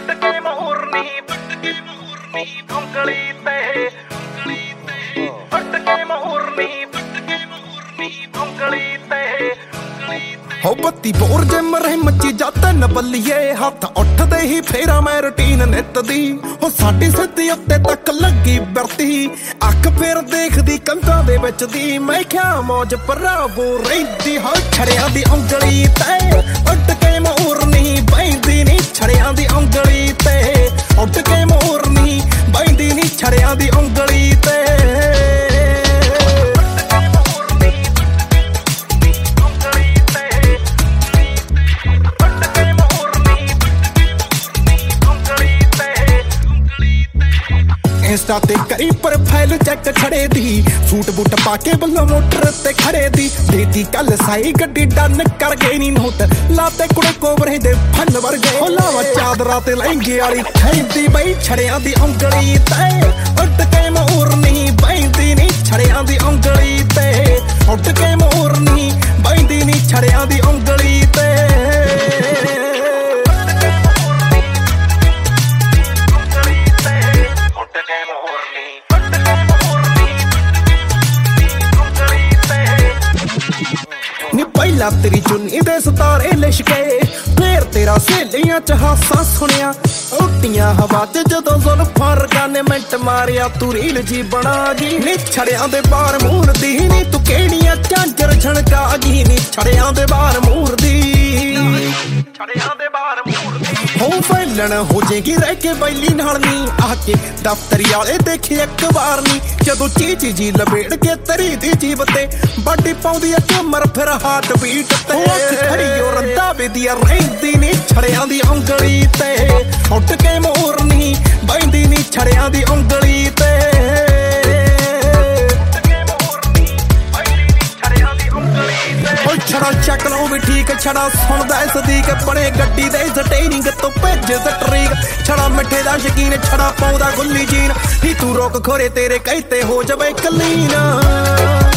ਵੱਟ ਕੇ ਮੋਰਨੀ ਉਂਗਲੀ ਤੇ ਵੱਟ ਕੇ ਮੋਰਨੀ ਉਂਗਲੀ ਤੇ ਹੋ ਬੱਤੀ ਬੋਰ ਜੇ ਮਰੇ ਮੱਚੀ ਜਾਤਾ ਨ ਬੱਲੀਏ ਹੱਥ ਉੱਠਦੇ ਹੀ ਫੇਰਾ ਮੈਂ ਰੁਟੀਨ ਨਿੱਤ ਦੀ ਹੋ ਸਾਡੀ ਸਿੱਧੀ ਉੱਤੇ ਤੱਕ ਲੱਗੀ ਵਰਤੀ ਅੱਖ ਫੇਰ ਦੇਖਦੀ ਕੰਧਾਂ ਦੇ ਵਿੱਚ ਦੀ ਮੈਂ ਕਿਹਾ ਮੌਜ ਭਰਾਵੋ ਰਹਿੰਦੀ ਹੋ ਛੜਿਆਂ ਦੀ ਉਂਗਲੀ ਤੇ ਉੱਡ ਕੇ ਮੋਰਨੀ ਬੈਂਦੀ ਨਹੀਂ ਛੜਿਆਂ ਦੀ ਉਂਗਲੀ ਤੇ ਉੱਡ ਕੇ ਮੋਰਨੀ ਬੈਂਦੀ ਨਹੀਂ ਛੜਿਆਂ ਦੀ ਉਂਗਲੀ ਤੇ इंस्टा ते करी प्रोफाइल चेक खड़े दी सूट बूट पाके बल्लो मोटर ते खड़े दी देती कल साई गड्डी डन कर गई नी नोट लाते कुड़े कोबरे दे फन वर गए हो लावा चादरा ते लहंगे वाली खैंदी बई छड़ियां दी ਉਂਗਲੀ ते ਉੱਡ के मोरनी बैंदी नी छड़ियां दी ਉਂਗਲੀ ते ਉੱਡ के मोरनी बैंदी नी छड़ियां दी ਉਂਗਲੀ ते ਪਹਿਲਾਂ ਤੇਰੀ ਚੁੰਨੀ ਦੇ ਸਿਤਾਰੇ ਲਿਸ਼ਕੇ ਫੇਰ ਤੇਰਾ ਸਹੇਲੀਆਂ ਚ ਹਾਸਾ ਸੁਣਿਆ ਉੱਟੀਆਂ ਹਵਾ ਚ ਜਦੋਂ ਜ਼ੁਲਫਾਂ ਰਗਾਨੇ ਮਿੰਟ ਮਾਰਿਆ ਤੂੰ ਰੀਲ ਜੀ ਬਣਾ ਗਈ ਨੀ ਛੜਿਆਂ ਦੇ ਬਾਹਰ ਮੂਰਦੀ ਨੀ ਤੂੰ ਕਿਹੜੀਆਂ ਝਾਂਜਰ ਛਣਕਾ ਗਈ ਨੀ ਛੜਿਆਂ ਦੇ ਬਾਹਰ ਮੂਰਦੀ ਛੜਿਆਂ ਦੇ ਬਾਹਰ ਮੂਰਦੀ ਹੋ ਫੈਲਣ ਹੋ ਜੇਗੀ ਰਹਿ ਕੇ ਬੈਲੀ ਨਾਲ ਨੀ ਆ ਕੇ ਦਫ਼ਤਰੀ ਵਾਲੇ ਦੇਖੇ ਇੱਕ ਵਾਰ ਨੀ ਜਦੋਂ ਚੀਚੀ ਜੀ ਲਪੇੜ ਕੇ ਤਰੀ ਦੀ ਜੀਬ ਤੇ ਬਾਡੀ ਪਾਉਂਦੀ ਆ ਝੁੰਮਰ ਫਿਰ ਹਾਰਟ ਬੀਟ ਤੇ ਖੜੀ ਓ ਰੰਦਾ ਵੇਦੀਆ ਰਹਿੰਦੀ ਨੀ ਛੜਿਆਂ ਦੀ ਉਂਗਲੀ ਤੇ ਉੱਡ ਕੇ ਮੋਰਨੀ ਬੈਂਦੀ ਨੀ ਛੜਿਆਂ ਦੀ ਉਂਗਲੀ ਤੇ ਛੜਾ ਚੱਕ ਲਓ ਵੀ ਠੀਕ ਛੜਾ ਸੁਣਦਾ ਸਦੀਕ ਬਣੇ ਗੱਡੀ ਦੇ ਸਟੇਰਿੰਗ ਤੋਂ ਭੇਜ ਸਟਰੀਕ ਛੜਾ ਮਿੱਠੇ ਦਾ ਸ਼ਕੀਨ ਛੜਾ ਪਾਉਂਦਾ ਗੁੱਲੀ ਜੀਨ ਨੀ ਤੂੰ ਰੋਕ ਖੋਰੇ ਤੇਰੇ ਕਹਿਤੇ ਹੋ ਜਾਵੇ ਕਲੀਨ